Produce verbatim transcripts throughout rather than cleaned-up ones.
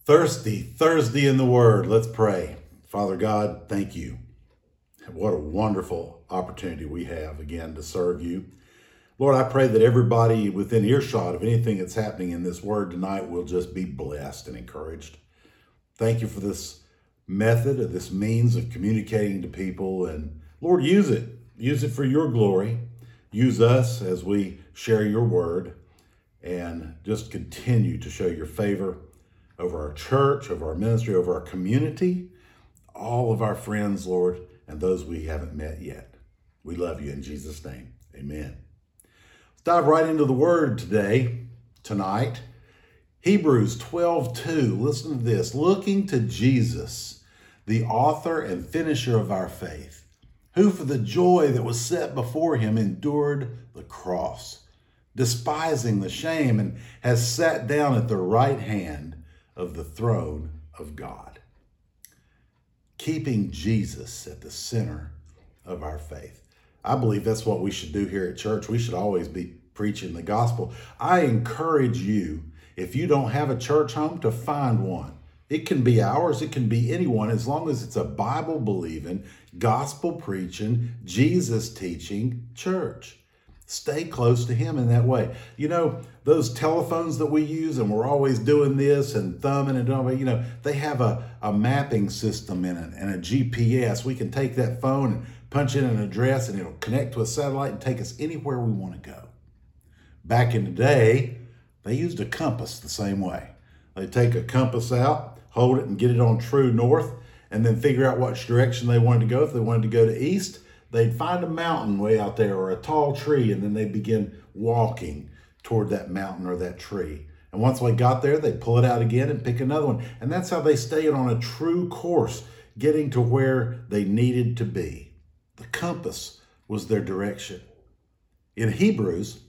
Thirsty, Thursday in the Word. Let's pray. Father God, thank you. What a wonderful opportunity we have again to serve you. Lord, I pray that everybody within earshot of anything that's happening in this Word tonight will just be blessed and encouraged. Thank you for this method, of this means of communicating to people. And Lord, use it. Use it for your glory. Use us as we share your Word and just continue to show your favor over our church, over our ministry, over our community, all of our friends, Lord, and those we haven't met yet. We love you in Jesus' name. Amen. Let's dive right into the Word today, tonight. Hebrews twelve two. Listen to this. Looking to Jesus, the author and finisher of our faith, who for the joy that was set before him endured the cross, despising the shame, and has sat down at the right hand of the throne of God. Keeping Jesus at the center of our faith. I believe that's what we should do here at church. We should always be preaching the gospel. I encourage you, if you don't have a church home, to find one. It can be ours, it can be anyone, as long as it's a Bible-believing, gospel-preaching, Jesus-teaching church. Stay close to him in that way. You know, those telephones that we use, and we're always doing this and thumbing and doing, you know, they have a, a mapping system in it and a G P S. We can take that phone and punch in an address and it'll connect to a satellite and take us anywhere we want to go. Back in the day, they used a compass the same way. They take a compass out, hold it and get it on true north, and then figure out which direction they wanted to go. If they wanted to go to east, they'd find a mountain way out there or a tall tree, and then they'd begin walking toward that mountain or that tree. And once they got there, they'd pull it out again and pick another one. And that's how they stayed on a true course, getting to where they needed to be. The compass was their direction. In Hebrews,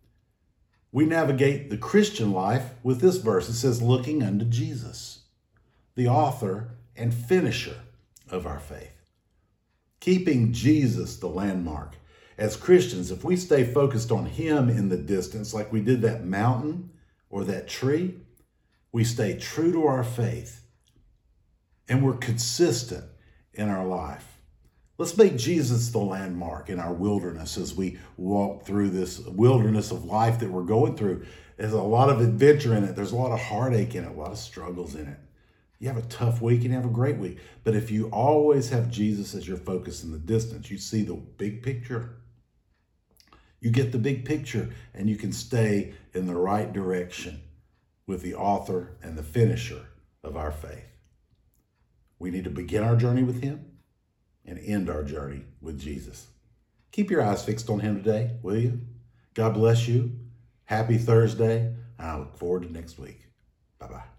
we navigate the Christian life with this verse. It says, looking unto Jesus, the author and finisher of our faith. Keeping Jesus the landmark. As Christians, if we stay focused on him in the distance, like we did that mountain or that tree, we stay true to our faith and we're consistent in our life. Let's make Jesus the landmark in our wilderness as we walk through this wilderness of life that we're going through. There's a lot of adventure in it. There's a lot of heartache in it, a lot of struggles in it. You have a tough week and you have a great week. But if you always have Jesus as your focus in the distance, you see the big picture. You get the big picture and you can stay in the right direction with the author and the finisher of our faith. We need to begin our journey with him and end our journey with Jesus. Keep your eyes fixed on him today, will you? God bless you. Happy Thursday. And I look forward to next week. Bye-bye.